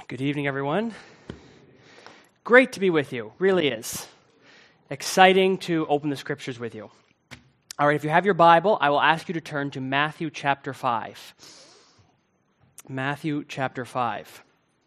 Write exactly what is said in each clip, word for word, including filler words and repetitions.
Good evening, everyone. Great to be with you, really is. Exciting to open the scriptures with you. All right, if you have your Bible, I will ask you to turn to Matthew chapter five. Matthew chapter five.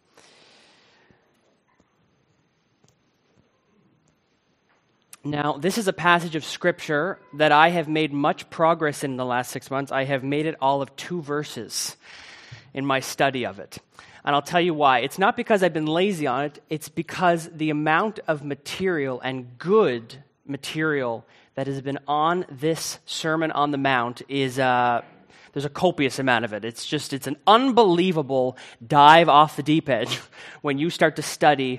Now, this is a passage of scripture that I have made much progress in the last six months. I have made it all of two verses in my study of it. And I'll tell you why. It's not because I've been lazy on it. It's because the amount of material and good material that has been on this Sermon on the Mount is, uh, there's a copious amount of it. It's just, it's an unbelievable dive off the deep edge when you start to study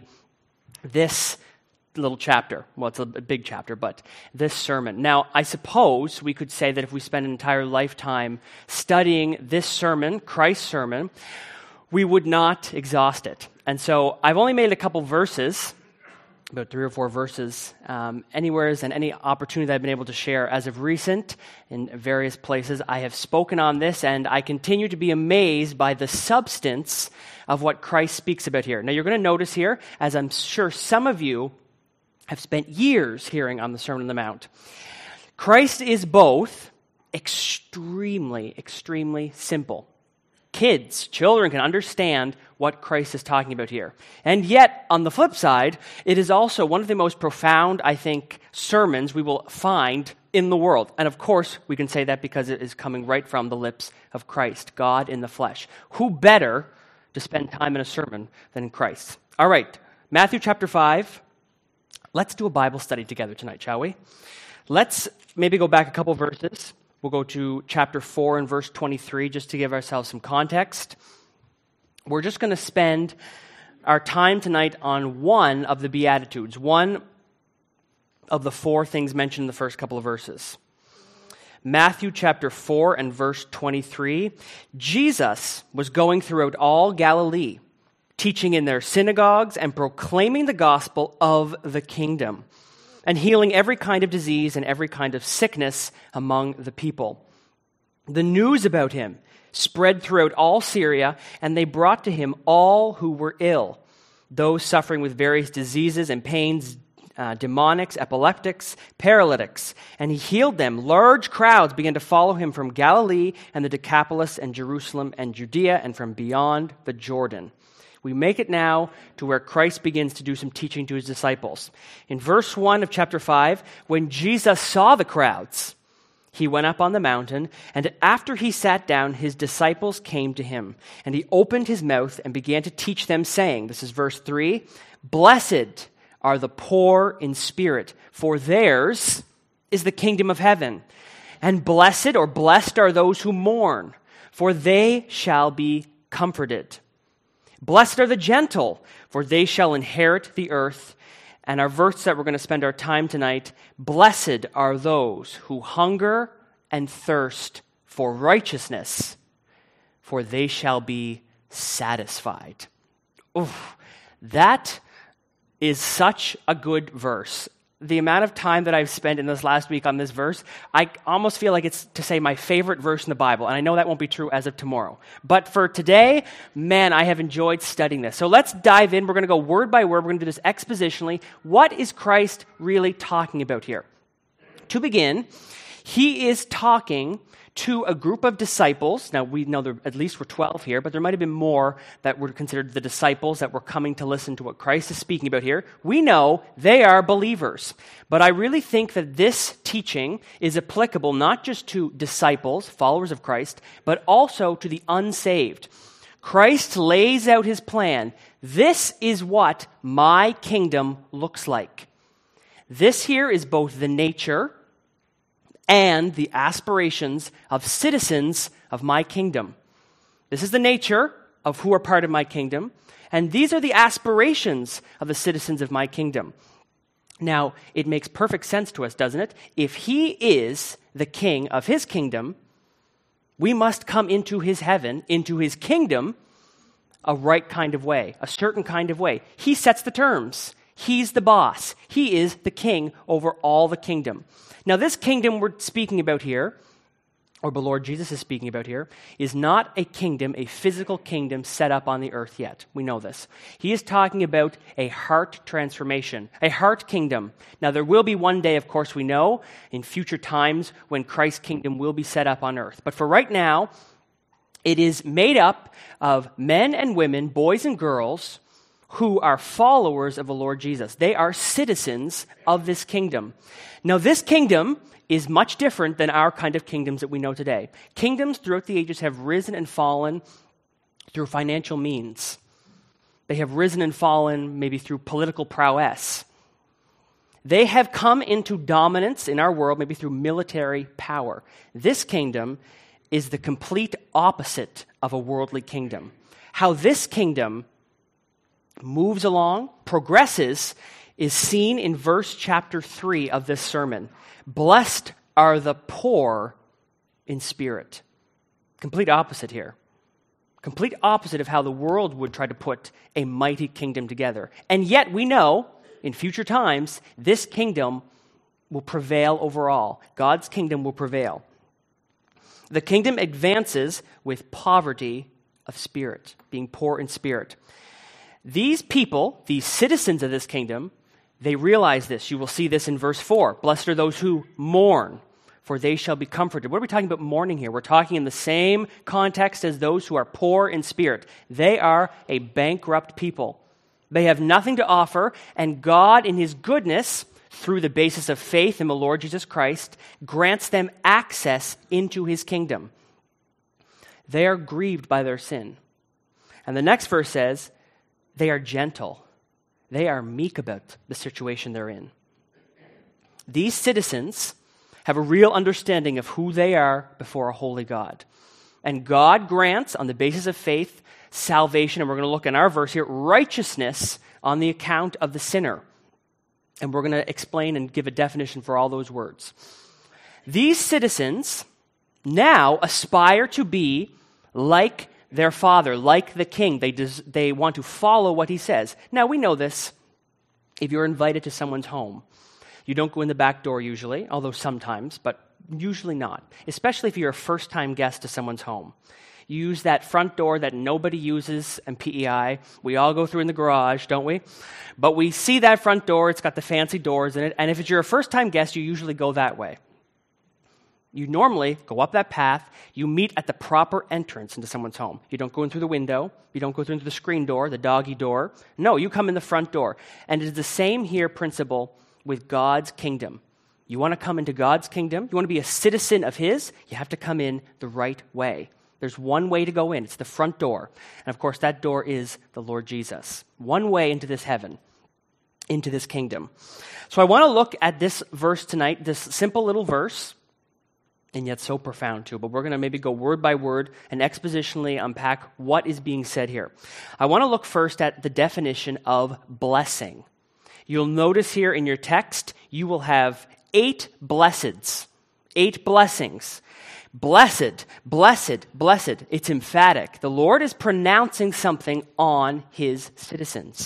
this little chapter. Well, it's a big chapter, but this sermon. Now, I suppose we could say that if we spend an entire lifetime studying this sermon, Christ's sermon, we would not exhaust it. And so I've only made a couple verses, about three or four verses, um, anywheres and any opportunity that I've been able to share. As of recent, in various places, I have spoken on this, and I continue to be amazed by the substance of what Christ speaks about here. Now, you're going to notice here, as I'm sure some of you have spent years hearing on the Sermon on the Mount, Christ is both extremely, extremely simple. Kids, children can understand what Christ is talking about here. And yet, on the flip side, it is also one of the most profound, I think, sermons we will find in the world. And of course, we can say that because it is coming right from the lips of Christ, God in the flesh. Who better to spend time in a sermon than Christ? All right, Matthew chapter five. Let's do a Bible study together tonight, shall we? Let's maybe go back a couple verses. We'll go to chapter four and verse twenty-three just to give ourselves some context. We're just going to spend our time tonight on one of the Beatitudes, one of the four things mentioned in the first couple of verses. Matthew chapter four and verse twenty-three. Jesus was going throughout all Galilee, teaching in their synagogues and proclaiming the gospel of the kingdom, and healing every kind of disease and every kind of sickness among the people. The news about him spread throughout all Syria, and they brought to him all who were ill, those suffering with various diseases and pains, uh, demonics, epileptics, paralytics, and he healed them. Large crowds began to follow him from Galilee and the Decapolis and Jerusalem and Judea and from beyond the Jordan. We make it now to where Christ begins to do some teaching to his disciples. In verse one of chapter five, when Jesus saw the crowds, he went up on the mountain, and after he sat down, his disciples came to him, and he opened his mouth and began to teach them, saying, this is verse three, "Blessed are the poor in spirit, for theirs is the kingdom of heaven. And blessed or blessed are those who mourn, for they shall be comforted. Blessed are the gentle, for they shall inherit the earth." And our verse that we're going to spend our time tonight, "Blessed are those who hunger and thirst for righteousness, for they shall be satisfied." Oof, that is such a good verse. The amount of time that I've spent in this last week on this verse, I almost feel like it's to say my favorite verse in the Bible, and I know that won't be true as of tomorrow. But for today, man, I have enjoyed studying this. So let's dive in. We're going to go word by word. We're going to do this expositionally. What is Christ really talking about here? To begin, he is talking to a group of disciples. Now, we know there at least were twelve here, but there might have been more that were considered the disciples that were coming to listen to what Christ is speaking about here. We know they are believers. But I really think that this teaching is applicable not just to disciples, followers of Christ, but also to the unsaved. Christ lays out his plan. This is what my kingdom looks like. This here is both the nature and the aspirations of citizens of my kingdom. This is the nature of who are part of my kingdom, and these are the aspirations of the citizens of my kingdom. Now, it makes perfect sense to us, doesn't it? If he is the king of his kingdom, we must come into his heaven, into his kingdom, a right kind of way, a certain kind of way. He sets the terms. He's the boss. He is the king over all the kingdom. Now, this kingdom we're speaking about here or the Lord Jesus is speaking about here, is not a kingdom, a physical kingdom set up on the earth yet. We know this. He is talking about a heart transformation, a heart kingdom. Now, there will be one day, of course, we know, in future times when Christ's kingdom will be set up on earth. But for right now, it is made up of men and women, boys and girls, who are followers of the Lord Jesus. They are citizens of this kingdom. Now, this kingdom is much different than our kind of kingdoms that we know today. Kingdoms throughout the ages have risen and fallen through financial means. They have risen and fallen maybe through political prowess. They have come into dominance in our world maybe through military power. This kingdom is the complete opposite of a worldly kingdom. How this kingdom moves along, progresses, is seen in verse chapter three of this sermon. Blessed are the poor in spirit. Complete opposite here. Complete opposite of how the world would try to put a mighty kingdom together. And yet we know, in future times, this kingdom will prevail over all. God's kingdom will prevail. The kingdom advances with poverty of spirit, being poor in spirit. These people, these citizens of this kingdom, they realize this. You will see this in verse four. Blessed are those who mourn, for they shall be comforted. What are we talking about mourning here? We're talking in the same context as those who are poor in spirit. They are a bankrupt people. They have nothing to offer, and God, in his goodness, through the basis of faith in the Lord Jesus Christ, grants them access into his kingdom. They are grieved by their sin. And the next verse says, they are gentle. They are meek about the situation they're in. These citizens have a real understanding of who they are before a holy God. And God grants, on the basis of faith, salvation, and we're going to look in our verse here, righteousness on the account of the sinner. And we're going to explain and give a definition for all those words. These citizens now aspire to be like their father, like the king. They, des- they want to follow what he says. Now, we know this. If you're invited to someone's home, you don't go in the back door usually, although sometimes, but usually not, especially if you're a first-time guest to someone's home. You use that front door that nobody uses in P E I. We all go through in the garage, don't we? But we see that front door. It's got the fancy doors in it. And if you're a first-time guest, you usually go that way. You normally go up that path. You meet at the proper entrance into someone's home. You don't go in through the window. You don't go through into the screen door, the doggy door. No, you come in the front door. And it is the same here principle with God's kingdom. You want to come into God's kingdom? You want to be a citizen of his? You have to come in the right way. There's one way to go in. It's the front door. And of course, that door is the Lord Jesus. One way into this heaven, into this kingdom. So I want to look at this verse tonight, this simple little verse, and yet so profound too. But we're going to maybe go word by word and expositionally unpack what is being said here. I want to look first at the definition of blessing. You'll notice here in your text, you will have eight blesseds, eight blessings. Blessed, blessed, blessed. It's emphatic. The Lord is pronouncing something on his citizens.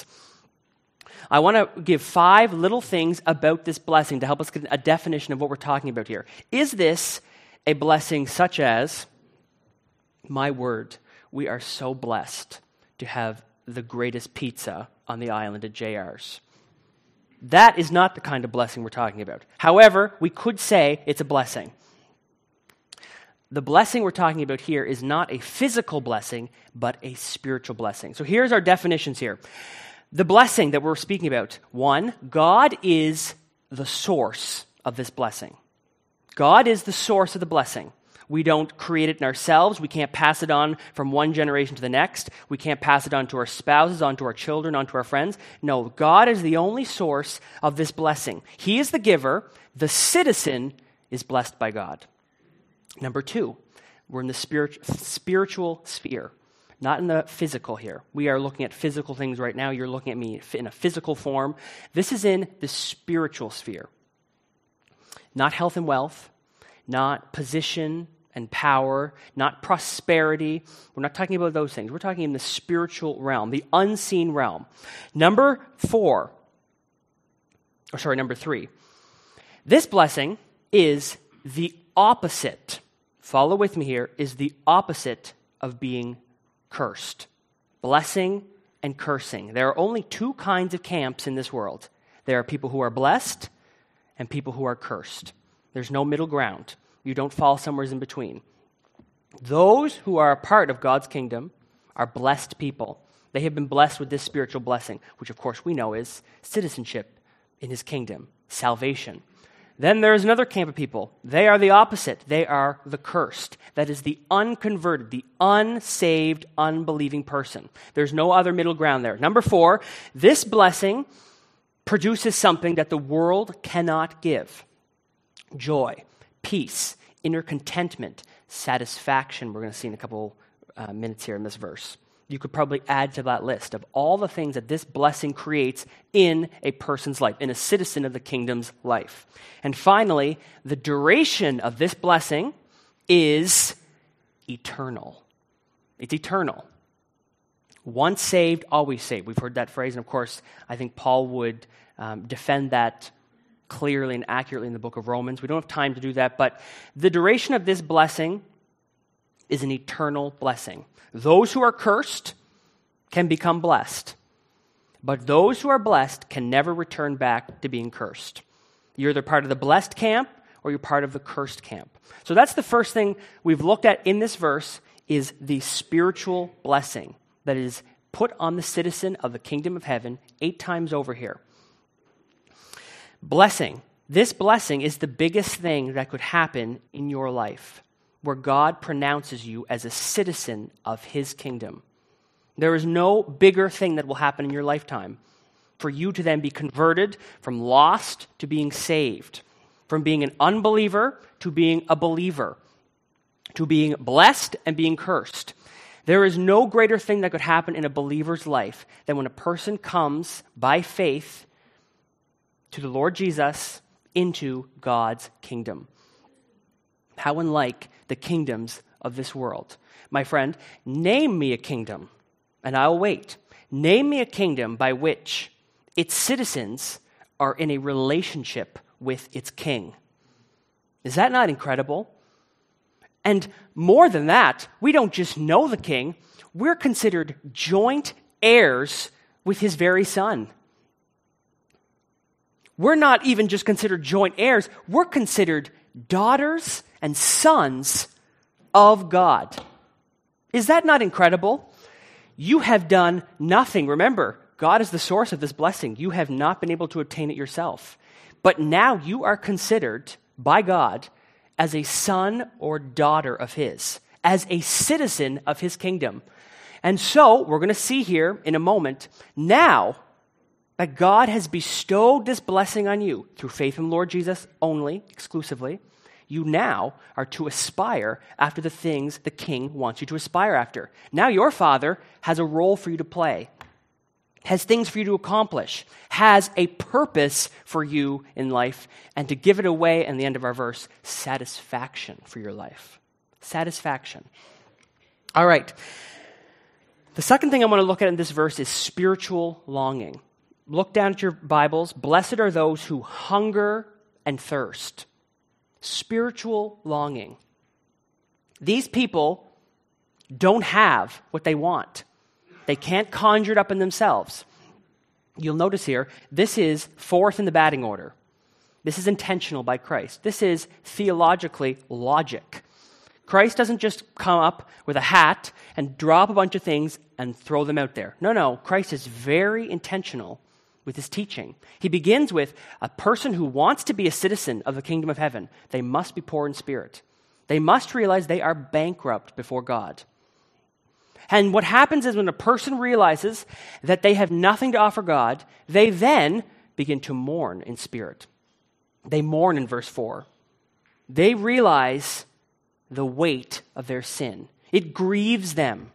I want to give five little things about this blessing to help us get a definition of what we're talking about here. Is this a blessing such as, my word, we are so blessed to have the greatest pizza on the island at J R's? That is not the kind of blessing we're talking about. However, we could say it's a blessing. The blessing we're talking about here is not a physical blessing, but a spiritual blessing. So here's our definitions here. The blessing that we're speaking about, one, God is the source of this blessing. God is the source of the blessing. We don't create it in ourselves. We can't pass it on from one generation to the next. We can't pass it on to our spouses, on to our children, on to our friends. No, God is the only source of this blessing. He is the giver. The citizen is blessed by God. Number two, we're in the spirit, spiritual sphere, not in the physical here. We are looking at physical things right now. You're looking at me in a physical form. This is in the spiritual sphere. Not health and wealth, not position and power, not prosperity. We're not talking about those things. We're talking in the spiritual realm, the unseen realm. Number four, or sorry, number three. This blessing is the opposite follow with me here, is the opposite of being cursed. Blessing and cursing. There are only two kinds of camps in this world. There are people who are blessed and people who are cursed. There's no middle ground. You don't fall somewhere in between. Those who are a part of God's kingdom are blessed people. They have been blessed with this spiritual blessing, which of course we know is citizenship in his kingdom, salvation. Then there is another camp of people. They are the opposite. They are the cursed. That is the unconverted, the unsaved, unbelieving person. There's no other middle ground there. Number four, this blessing produces something that the world cannot give. Joy, peace, inner contentment, satisfaction. We're going to see in a couple uh, minutes here in this verse. You could probably add to that list of all the things that this blessing creates in a person's life, in a citizen of the kingdom's life. And finally, the duration of this blessing is eternal. It's eternal. Once saved, always saved. We've heard that phrase, and of course, I think Paul would um, defend that clearly and accurately in the book of Romans. We don't have time to do that, but the duration of this blessing is an eternal blessing. Those who are cursed can become blessed, but those who are blessed can never return back to being cursed. You're either part of the blessed camp or you're part of the cursed camp. So that's the first thing we've looked at in this verse is the spiritual blessing that is put on the citizen of the kingdom of heaven eight times over here. Blessing. This blessing is the biggest thing that could happen in your life, where God pronounces you as a citizen of his kingdom. There is no bigger thing that will happen in your lifetime for you to then be converted from lost to being saved, from being an unbeliever to being a believer, to being blessed and being cursed. There is no greater thing that could happen in a believer's life than when a person comes by faith to the Lord Jesus into God's kingdom. How unlike the kingdoms of this world. My friend, name me a kingdom, and I'll wait. Name me a kingdom by which its citizens are in a relationship with its king. Is that not incredible? And more than that, we don't just know the king, we're considered joint heirs with his very son. We're not even just considered joint heirs, we're considered daughters and sons of God. Is that not incredible? You have done nothing. Remember, God is the source of this blessing. You have not been able to obtain it yourself. But now you are considered by God as a son or daughter of his, as a citizen of his kingdom. And so, we're going to see here in a moment, now that God has bestowed this blessing on you through faith in the Lord Jesus only, exclusively, you now are to aspire after the things the king wants you to aspire after. Now your father has a role for you to play, has things for you to accomplish, has a purpose for you in life, and to give it away, in the end of our verse, satisfaction for your life. Satisfaction. All right. The second thing I want to look at in this verse is spiritual longing. Look down at your Bibles. Blessed are those who hunger and thirst. Spiritual longing. These people don't have what they want. They can't conjure it up in themselves. You'll notice here, this is fourth in the batting order. This is intentional by Christ. This is theologically logic. Christ doesn't just come up with a hat and drop a bunch of things and throw them out there. No, no, Christ is very intentional with his teaching. He begins with a person who wants to be a citizen of the kingdom of heaven. They must be poor in spirit. They must realize they are bankrupt before God. And what happens is when a person realizes that they have nothing to offer God, they then begin to mourn in spirit. They mourn in verse four. They realize the weight of their sin. It grieves them.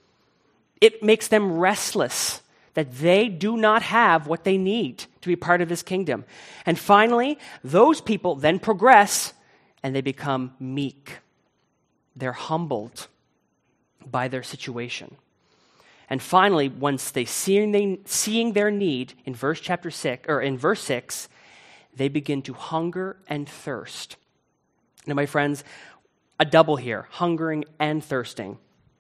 It makes them restless that they do not have what they need to be part of this kingdom. And finally, those people then progress and they become meek. They're humbled by their situation. And finally, once they seeing, they seeing their need in verse chapter six or in verse six, they begin to hunger and thirst. Now, my friends, a double here, hungering and thirsting.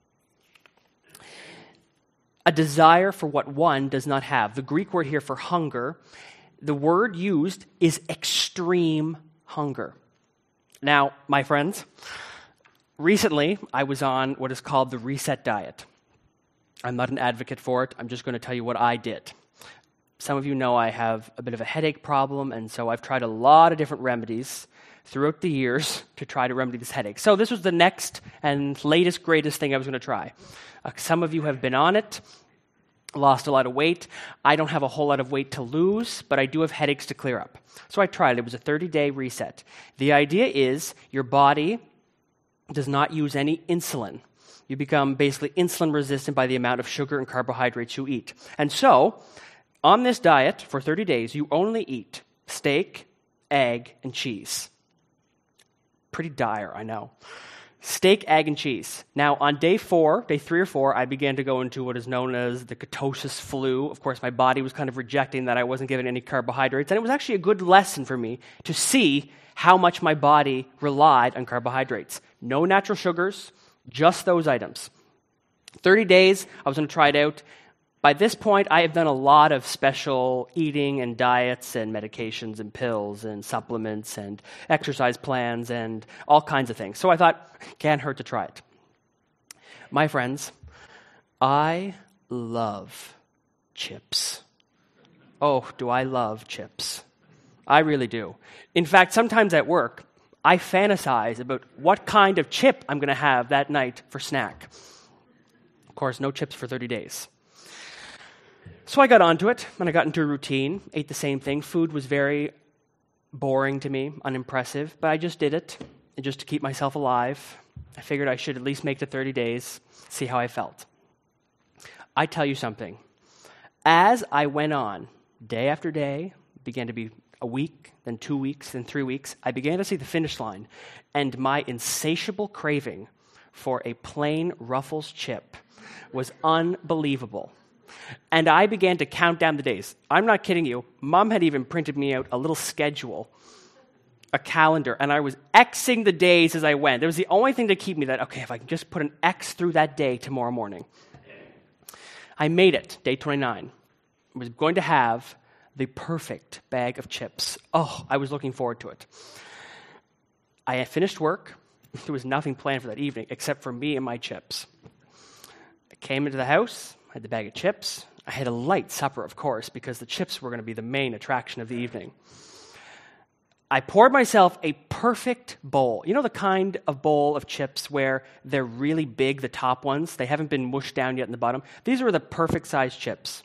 A desire for what one does not have. The Greek word here for hunger, the word used is extreme hunger. Now, my friends, recently I was on what is called the reset diet. I'm not an advocate for it. I'm just going to tell you what I did. Some of you know I have a bit of a headache problem, and so I've tried a lot of different remedies throughout the years to try to remedy this headache. So this was the next and latest, greatest thing I was going to try. Uh, some of you have been on it, lost a lot of weight. I don't have a whole lot of weight to lose, but I do have headaches to clear up. So I tried it. It was a thirty-day reset. The idea is your body does not use any insulin. You become basically insulin resistant by the amount of sugar and carbohydrates you eat. And so, on this diet for thirty days, you only eat steak, egg, and cheese. Pretty dire, I know. Steak, egg, and cheese. Now, on day four, day three or four, I began to go into what is known as the ketosis flu. Of course, my body was kind of rejecting that I wasn't given any carbohydrates, and it was actually a good lesson for me to see how much my body relied on carbohydrates. No natural sugars, just those items. thirty days, I was going to try it out. By this point, I have done a lot of special eating and diets and medications and pills and supplements and exercise plans and all kinds of things. So I thought, can't hurt to try it. My friends, I love chips. Oh, do I love chips. I really do. In fact, sometimes at work, I fantasize about what kind of chip I'm going to have that night for snack. Of course, no chips for thirty days. So I got onto it, and I got into a routine, ate the same thing. Food was very boring to me, unimpressive, but I just did it, and just to keep myself alive. I figured I should at least make the thirty days, see how I felt. I tell you something. As I went on, day after day, began to be a week, then two weeks, then three weeks, I began to see the finish line, and my insatiable craving for a plain Ruffles chip was unbelievable. And I began to count down the days. I'm not kidding you. Mom had even printed me out a little schedule, a calendar, and I was Xing the days as I went. It was the only thing to keep me that, okay, if I can just put an X through that day tomorrow morning. I made it, day twenty-nine. I was going to have the perfect bag of chips. Oh, I was looking forward to it. I had finished work. There was nothing planned for that evening except for me and my chips. I came into the house. I had the bag of chips. I had a light supper, of course, because the chips were going to be the main attraction of the evening. I poured myself a perfect bowl. You know the kind of bowl of chips where they're really big, the top ones? They haven't been mushed down yet in the bottom. These were the perfect size chips.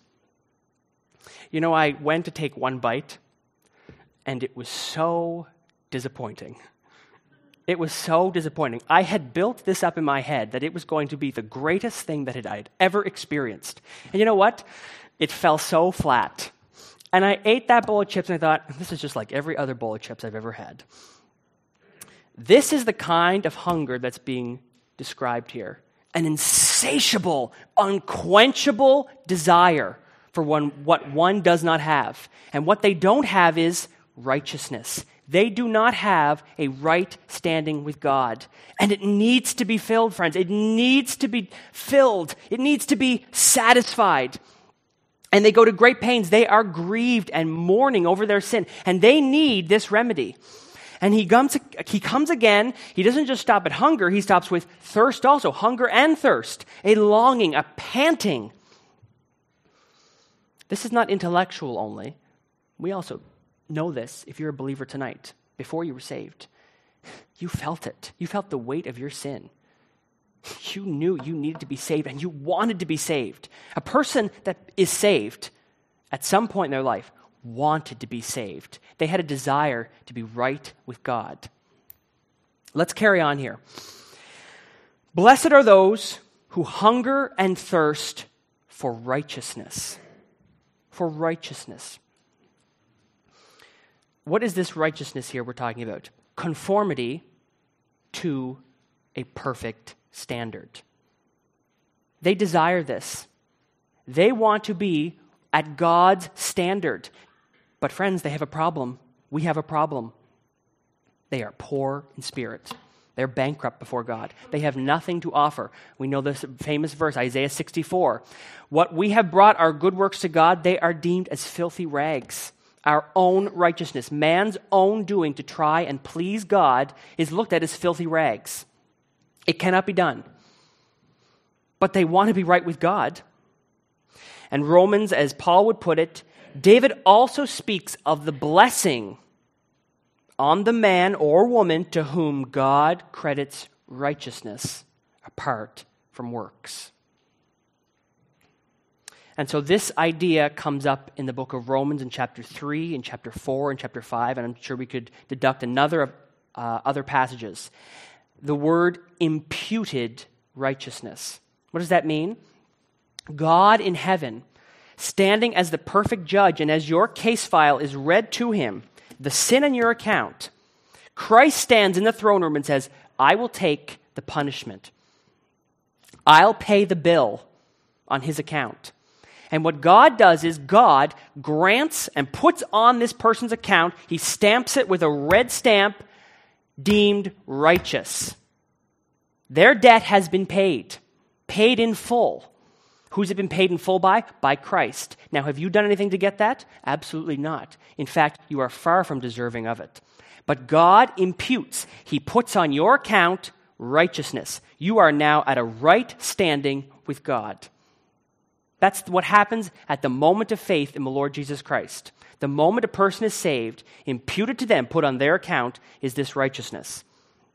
You know, I went to take one bite, and it was so disappointing. It was so disappointing. I had built this up in my head that it was going to be the greatest thing that I had ever experienced. And you know what? It fell so flat. And I ate that bowl of chips and I thought, this is just like every other bowl of chips I've ever had. This is the kind of hunger that's being described here. An insatiable, unquenchable desire for one, what one does not have. And what they don't have is righteousness. They do not have a right standing with God. And it needs to be filled, friends. It needs to be filled. It needs to be satisfied. And they go to great pains. They are grieved and mourning over their sin. And they need this remedy. And he comes, he comes again. He doesn't just stop at hunger. He stops with thirst also. Hunger and thirst. A longing, a panting. This is not intellectual only. We also know this if you're a believer tonight. Before you were saved, you felt it. You felt the weight of your sin. You knew you needed to be saved and you wanted to be saved. A person that is saved at some point in their life wanted to be saved. They had a desire to be right with God. Let's carry on here. Blessed are those who hunger and thirst for righteousness. For righteousness. What is this righteousness here we're talking about? Conformity to a perfect standard. They desire this. They want to be at God's standard. But friends, they have a problem. We have a problem. They are poor in spirit. They're bankrupt before God. They have nothing to offer. We know this famous verse, Isaiah sixty-four. What we have brought our good works to God, they are deemed as filthy rags. Our own righteousness, man's own doing to try and please God, is looked at as filthy rags. It cannot be done. But they want to be right with God. And Romans, as Paul would put it, David also speaks of the blessing on the man or woman to whom God credits righteousness apart from works. And so this idea comes up in the book of Romans in chapter three, in chapter four, and chapter five, and I'm sure we could deduct another of uh, other passages. The word imputed righteousness. What does that mean? God in heaven, standing as the perfect judge, and as your case file is read to him, the sin on your account, Christ stands in the throne room and says, I will take the punishment. I'll pay the bill on his account. And what God does is God grants and puts on this person's account, he stamps it with a red stamp, deemed righteous. Their debt has been paid, paid in full. Who's it been paid in full by? By Christ. Now, have you done anything to get that? Absolutely not. In fact, you are far from deserving of it. But God imputes. He puts on your account righteousness. You are now at a right standing with God. That's what happens at the moment of faith in the Lord Jesus Christ. The moment a person is saved, imputed to them, put on their account, is this righteousness.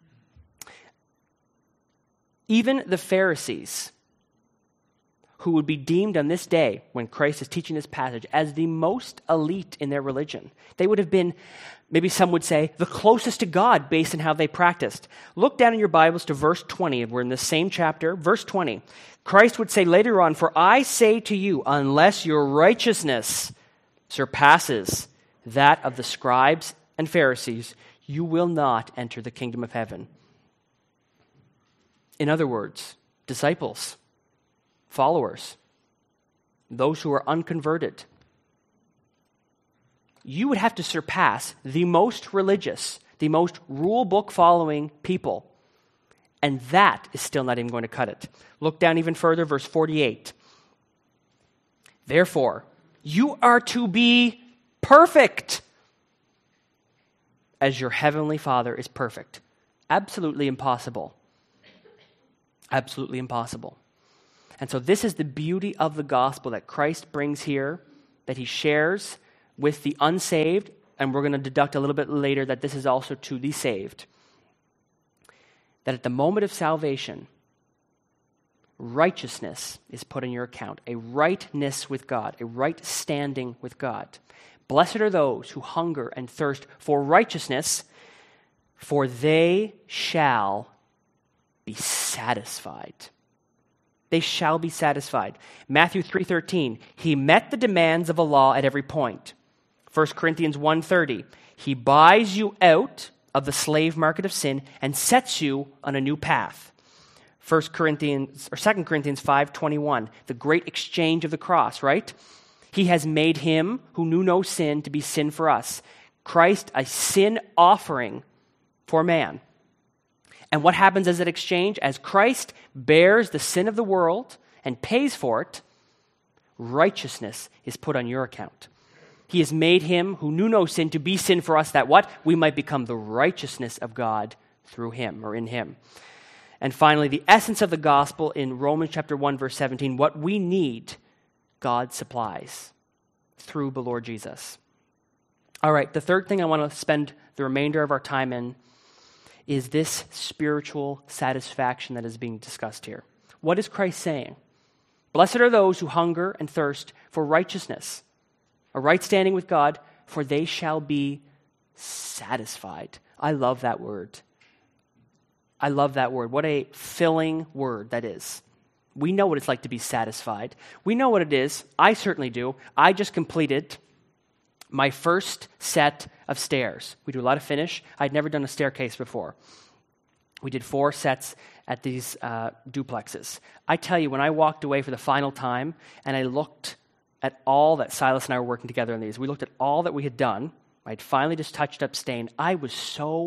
Even the Pharisees, who would be deemed on this day, when Christ is teaching this passage, as the most elite in their religion. They would have been, maybe some would say, the closest to God based on how they practiced. Look down in your Bibles to verse twenty. We're in the same chapter. Verse twenty. Christ would say later on, for I say to you, unless your righteousness surpasses that of the scribes and Pharisees, you will not enter the kingdom of heaven. In other words, disciples, followers, those who are unconverted, you would have to surpass the most religious, the most rule book following people. And that is still not even going to cut it. Look down even further, verse forty-eight. Therefore, you are to be perfect as your heavenly Father is perfect. Absolutely impossible. Absolutely impossible. And so this is the beauty of the gospel that Christ brings here, that he shares with the unsaved, and we're going to deduct a little bit later that this is also to the saved. That at the moment of salvation, righteousness is put in your account, a rightness with God, a right standing with God. Blessed are those who hunger and thirst for righteousness, for they shall be satisfied. They shall be satisfied. Matthew three thirteen, he met the demands of a law at every point. First Corinthians one thirty, he buys you out of the slave market of sin and sets you on a new path. First Corinthians or Second Corinthians five twenty-one, the great exchange of the cross, right? He has made him who knew no sin to be sin for us. Christ, a sin offering for man. And what happens as an exchange? As Christ bears the sin of the world and pays for it, righteousness is put on your account. He has made him who knew no sin to be sin for us, that what? We might become the righteousness of God through him or in him. And finally, the essence of the gospel in Romans chapter one, verse seventeen, what we need, God supplies through the Lord Jesus. All right, the third thing I want to spend the remainder of our time in is this spiritual satisfaction that is being discussed here. What is Christ saying? Blessed are those who hunger and thirst for righteousness, a right standing with God, for they shall be satisfied. I love that word. I love that word. What a filling word that is. We know what it's like to be satisfied. We know what it is. I certainly do. I just completed my first set of stairs. We do a lot of finish. I'd never done a staircase before. We did four sets at these uh, duplexes. I tell you, when I walked away for the final time and I looked at all that Silas and I were working together on these, we looked at all that we had done. I had finally just touched up stain. I was so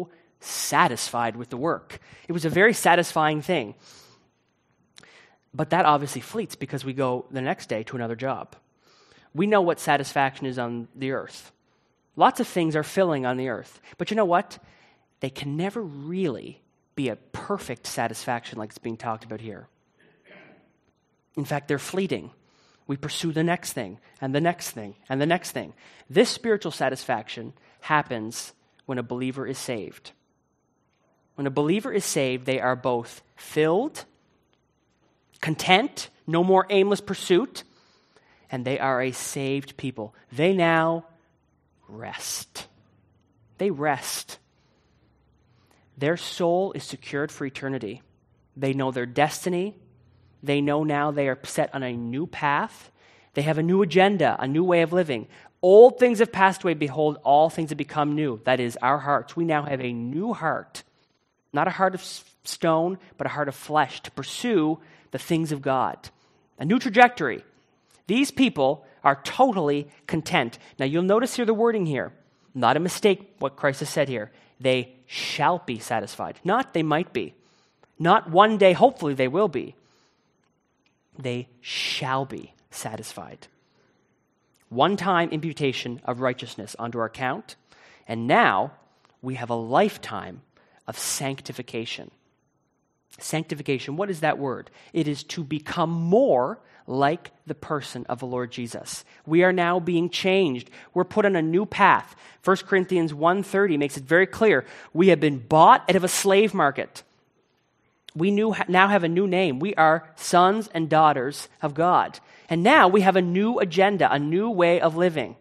satisfied with the work. It was a very satisfying thing. But that obviously fleets because we go the next day to another job. We know what satisfaction is on the earth. Lots of things are filling on the earth. But you know what? They can never really be a perfect satisfaction like it's being talked about here. In fact, they're fleeting. We pursue the next thing, and the next thing, and the next thing. This spiritual satisfaction happens when a believer is saved. When a believer is saved, they are both filled, content, no more aimless pursuit, and they are a saved people. They now rest. They rest. Their soul is secured for eternity. They know their destiny. They know now they are set on a new path. They have a new agenda, a new way of living. Old things have passed away. Behold, all things have become new. That is our hearts. We now have a new heart. Not a heart of stone, but a heart of flesh to pursue the things of God. A new trajectory. These people are totally content. Now you'll notice here the wording here. Not a mistake what Christ has said here. They shall be satisfied. Not they might be. Not one day, hopefully they will be. They shall be satisfied. One-time imputation of righteousness onto our account, and now we have a lifetime of sanctification. Sanctification, what is that word? It is to become more like the person of the Lord Jesus. We are now being changed. We're put on a new path. First Corinthians one thirty makes it very clear. We have been bought out of a slave market. We new, now have a new name. We are sons and daughters of God. And now we have a new agenda, a new way of living.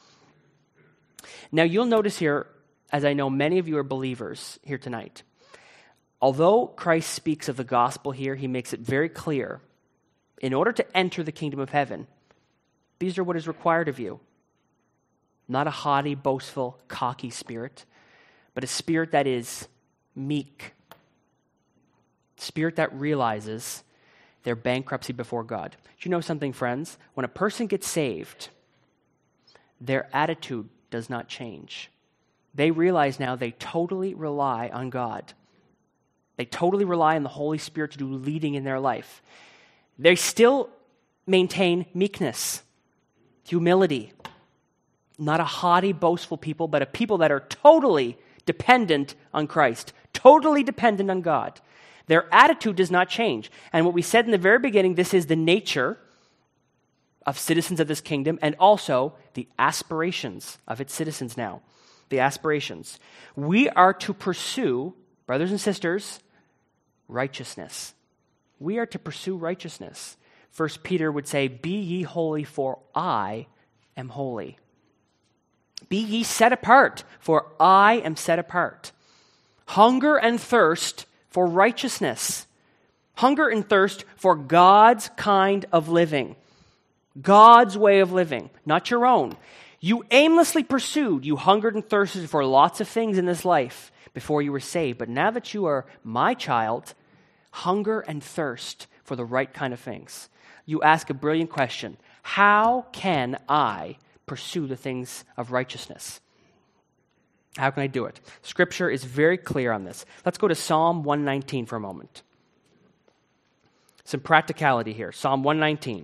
Now you'll notice here, as I know many of you are believers here tonight, although Christ speaks of the gospel here, he makes it very clear. In order to enter the kingdom of heaven, these are what is required of you. Not a haughty, boastful, cocky spirit, but a spirit that is meek. Spirit that realizes their bankruptcy before God. Do you know something, friends? When a person gets saved, their attitude does not change. They realize now they totally rely on God. They totally rely on the Holy Spirit to do leading in their life. They still maintain meekness, humility, not a haughty, boastful people, but a people that are totally dependent on Christ, totally dependent on God. Their attitude does not change. And what we said in the very beginning, this is the nature of citizens of this kingdom and also the aspirations of its citizens now. The aspirations. We are to pursue, brothers and sisters, righteousness. We are to pursue righteousness. First Peter would say, be ye holy, for I am holy. Be ye set apart, for I am set apart. Hunger and thirst for righteousness. Hunger and thirst for God's kind of living. God's way of living, not your own. You aimlessly pursued, you hungered and thirsted for lots of things in this life before you were saved. But now that you are my child, hunger and thirst for the right kind of things. You ask a brilliant question. How can I pursue the things of righteousness? How can I do it? Scripture is very clear on this. Let's go to Psalm one nineteen for a moment. Some practicality here. Psalm one nineteen.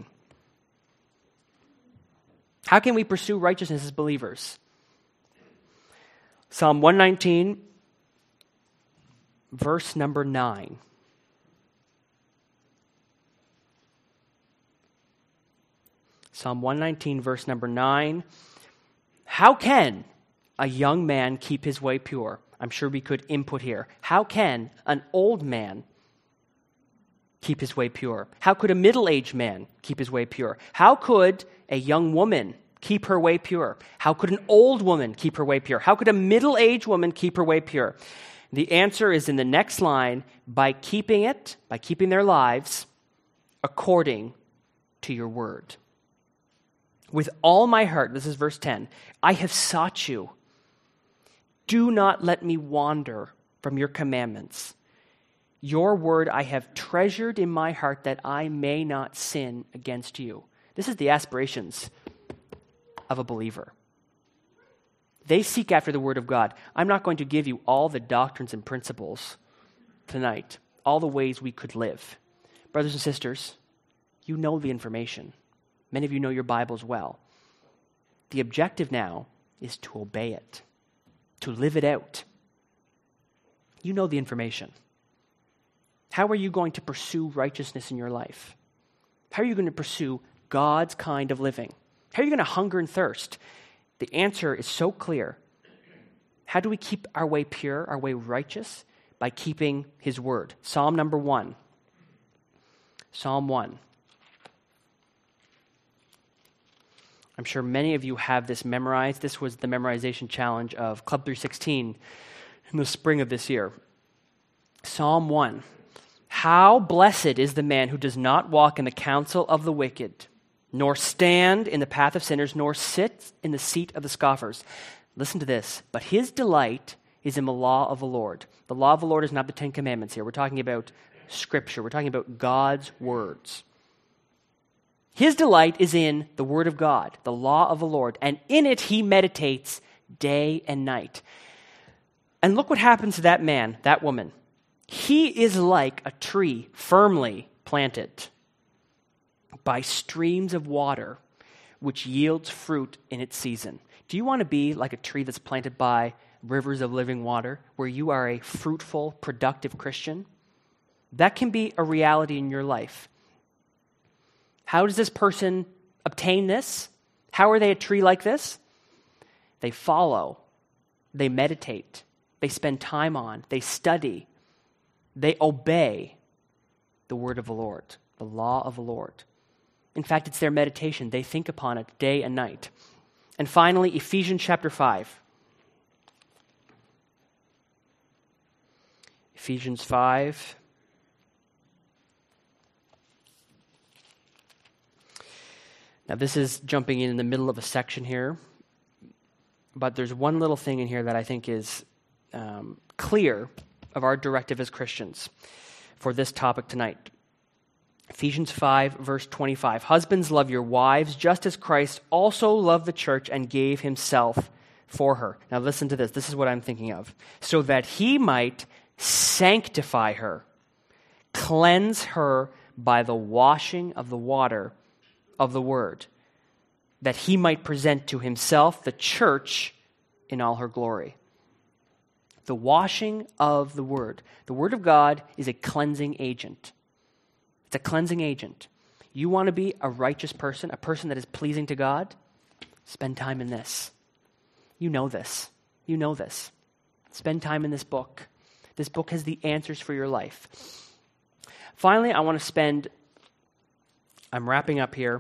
How can we pursue righteousness as believers? Psalm one nineteen, verse number nine. Psalm one nineteen, verse number nine. How can a young man keep his way pure? I'm sure we could input here. How can an old man keep his way pure? How could a middle-aged man keep his way pure? How could a young woman keep her way pure? How could an old woman keep her way pure? How could a middle-aged woman keep her way pure? The answer is in the next line, by keeping it, by keeping their lives according to your word. With all my heart, this is verse ten, I have sought you. Do not let me wander from your commandments. Your word I have treasured in my heart that I may not sin against you. This is the aspirations of a believer. They seek after the Word of God. I'm not going to give you all the doctrines and principles tonight, all the ways we could live. Brothers and sisters, you know the information. Many of you know your Bibles well. The objective now is to obey it, to live it out. You know the information. How are you going to pursue righteousness in your life? How are you going to pursue God's kind of living? How are you going to hunger and thirst? The answer is so clear. How do we keep our way pure, our way righteous? By keeping his word. Psalm number one. Psalm one. I'm sure many of you have this memorized. This was the memorization challenge of Club three sixteen in the spring of this year. Psalm one. How blessed is the man who does not walk in the counsel of the wicked, nor stand in the path of sinners, nor sit in the seat of the scoffers. Listen to this. But his delight is in the law of the Lord. The law of the Lord is not the Ten Commandments here. We're talking about Scripture. We're talking about God's words. His delight is in the Word of God, the law of the Lord, and in it he meditates day and night. And look what happens to that man, that woman. He is like a tree firmly planted by streams of water, which yields fruit in its season. Do you want to be like a tree that's planted by rivers of living water, where you are a fruitful, productive Christian? That can be a reality in your life. How does this person obtain this? How are they a tree like this? They follow, they meditate, they spend time on, they study, they obey the word of the Lord, the law of the Lord. In fact, it's their meditation. They think upon it day and night. And finally, Ephesians chapter five. Ephesians five. Now, this is jumping in in the middle of a section here, but there's one little thing in here that I think is um, clear of our directive as Christians for this topic tonight. Ephesians five, verse twenty-five. Husbands, love your wives, just as Christ also loved the church and gave himself for her. Now, listen to this. This is what I'm thinking of. So that he might sanctify her, cleanse her by the washing of the water of the word, that he might present to himself the church in all her glory. The washing of the word. The word of God is a cleansing agent. It's a cleansing agent. You want to be a righteous person, a person that is pleasing to God? Spend time in this. You know this. You know this. Spend time in this book. This book has the answers for your life. Finally, I want to spend, I'm wrapping up here.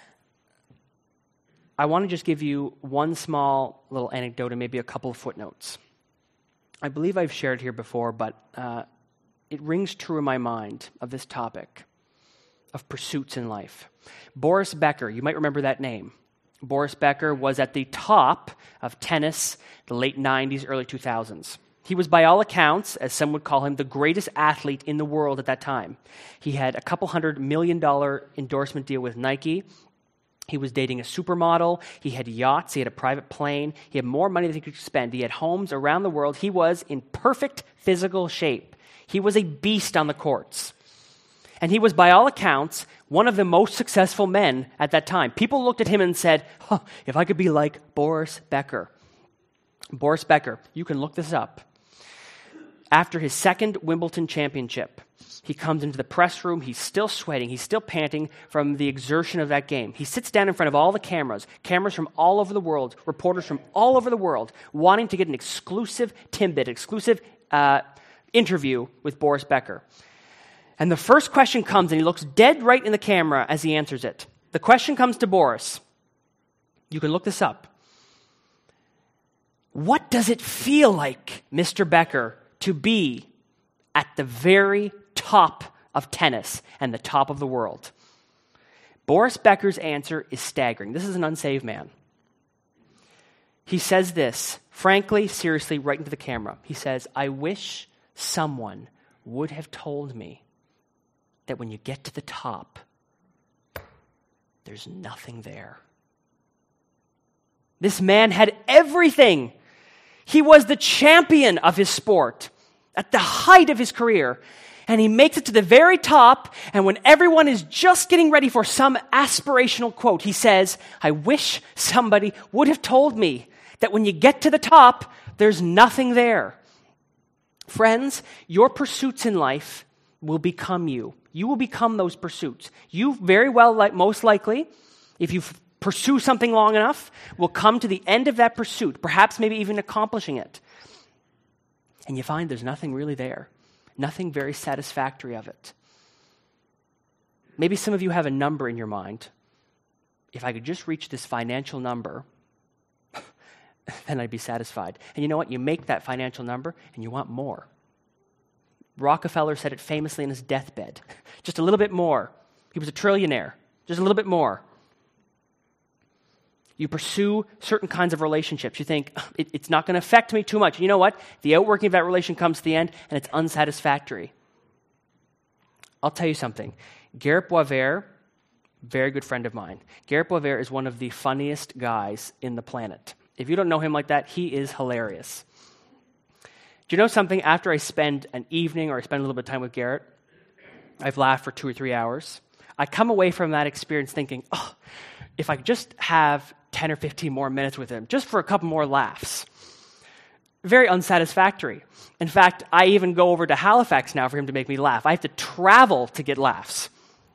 I want to just give you one small little anecdote and maybe a couple of footnotes. I believe I've shared here before, but uh, it rings true in my mind of this topic of pursuits in life. Boris Becker, you might remember that name. Boris Becker was at the top of tennis, the late nineties, early two thousands. He was, by all accounts, as some would call him, the greatest athlete in the world at that time. He had a couple hundred million dollar endorsement deal with Nike. He was dating a supermodel. He had yachts. He had a private plane. He had more money than he could spend. He had homes around the world. He was in perfect physical shape. He was a beast on the courts. And he was, by all accounts, one of the most successful men at that time. People looked at him and said, oh, if I could be like Boris Becker. Boris Becker, you can look this up. After his second Wimbledon championship, he comes into the press room. He's still sweating. He's still panting from the exertion of that game. He sits down in front of all the cameras, cameras from all over the world, reporters from all over the world, wanting to get an exclusive Timbit, exclusive uh, interview with Boris Becker. And the first question comes, and he looks dead right in the camera as he answers it. The question comes to Boris. You can look this up. What does it feel like, Mister Becker, to be at the very top of tennis and the top of the world? Boris Becker's answer is staggering. This is an unsaved man. He says this, frankly, seriously, right into the camera. He says, I wish someone would have told me that when you get to the top, there's nothing there. This man had everything. He was the champion of his sport at the height of his career. And he makes it to the very top, and when everyone is just getting ready for some aspirational quote, he says, I wish somebody would have told me that when you get to the top, there's nothing there. Friends, your pursuits in life will become you. You will become those pursuits. You very well, like most likely, if you f- pursue something long enough, will come to the end of that pursuit, perhaps maybe even accomplishing it. And you find there's nothing really there. Nothing very satisfactory of it. Maybe some of you have a number in your mind. If I could just reach this financial number, then I'd be satisfied. And you know what? You make that financial number and you want more. Rockefeller said it famously in his deathbed. Just a little bit more. He was a trillionaire. Just a little bit more. You pursue certain kinds of relationships. You think, it, it's not going to affect me too much. You know what? The outworking of that relation comes to the end, and it's unsatisfactory. I'll tell you something. Garrett Boisvert, very good friend of mine. Garrett Boisvert is one of the funniest guys in the planet. If you don't know him like that, he is hilarious. Do you know something? After I spend an evening or I spend a little bit of time with Garrett, I've laughed for two or three hours. I come away from that experience thinking, oh, if I could just have ten or fifteen more minutes with him, just for a couple more laughs. Very unsatisfactory. In fact, I even go over to Halifax now for him to make me laugh. I have to travel to get laughs.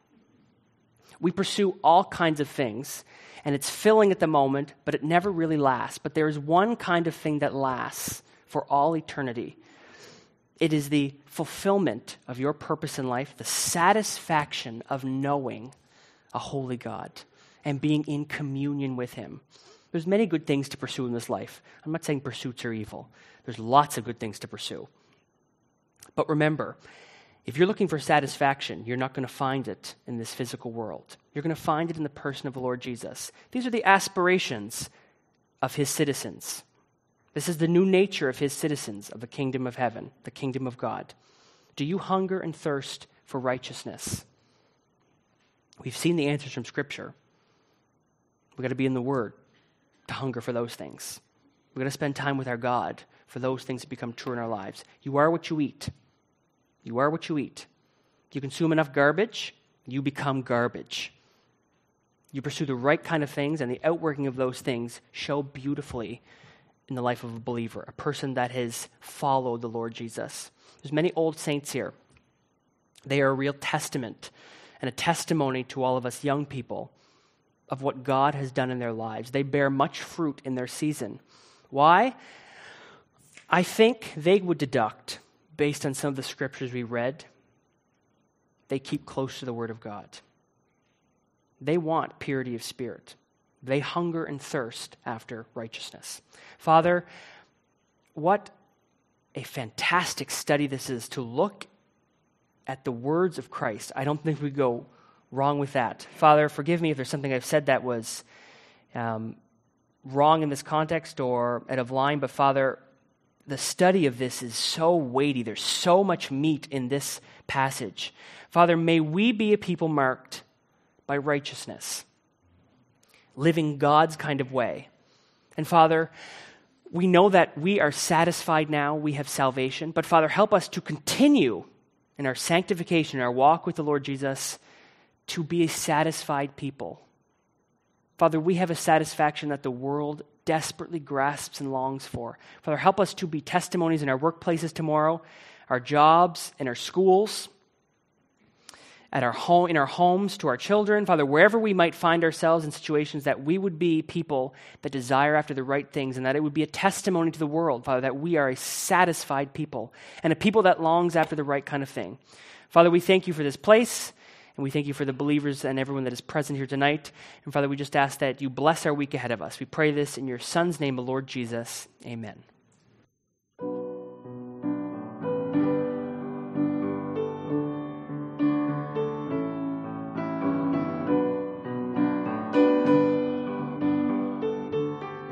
We pursue all kinds of things, and it's filling at the moment, but it never really lasts. But there is one kind of thing that lasts for all eternity. It is the fulfillment of your purpose in life, the satisfaction of knowing a holy God and being in communion with him. There's many good things to pursue in this life. I'm not saying pursuits are evil. There's lots of good things to pursue. But remember, if you're looking for satisfaction, you're not going to find it in this physical world. You're going to find it in the person of the Lord Jesus. These are the aspirations of his citizens. This is the new nature of his citizens of the kingdom of heaven, the kingdom of God. Do you hunger and thirst for righteousness? We've seen the answers from Scripture. We've got to be in the Word to hunger for those things. We've got to spend time with our God for those things to become true in our lives. You are what you eat. You are what you eat. You consume enough garbage, you become garbage. You pursue the right kind of things, and the outworking of those things show beautifully in the life of a believer, a person that has followed the Lord Jesus. There's many old saints here. They are a real testament and a testimony to all of us young people of what God has done in their lives. They bear much fruit in their season. Why? I think they would deduct, based on some of the scriptures we read, they keep close to the Word of God. They want purity of spirit. They hunger and thirst after righteousness. Father, what a fantastic study this is to look at the words of Christ. I don't think we go wrong with that. Father, forgive me if there's something I've said that was um, wrong in this context or out of line, but Father, the study of this is so weighty. There's so much meat in this passage. Father, may we be a people marked by righteousness, living God's kind of way. And Father, we know that we are satisfied now, we have salvation, but Father, help us to continue in our sanctification, in our walk with the Lord Jesus, to be a satisfied people. Father, we have a satisfaction that the world desperately grasps and longs for. Father, help us to be testimonies in our workplaces tomorrow, our jobs, in our schools, at our home, in our homes, to our children. Father, wherever we might find ourselves in situations, that we would be people that desire after the right things, and that it would be a testimony to the world, Father, that we are a satisfied people and a people that longs after the right kind of thing. Father, we thank you for this place. And we thank you for the believers and everyone that is present here tonight. And Father, we just ask that you bless our week ahead of us. We pray this in your Son's name, the Lord Jesus. Amen.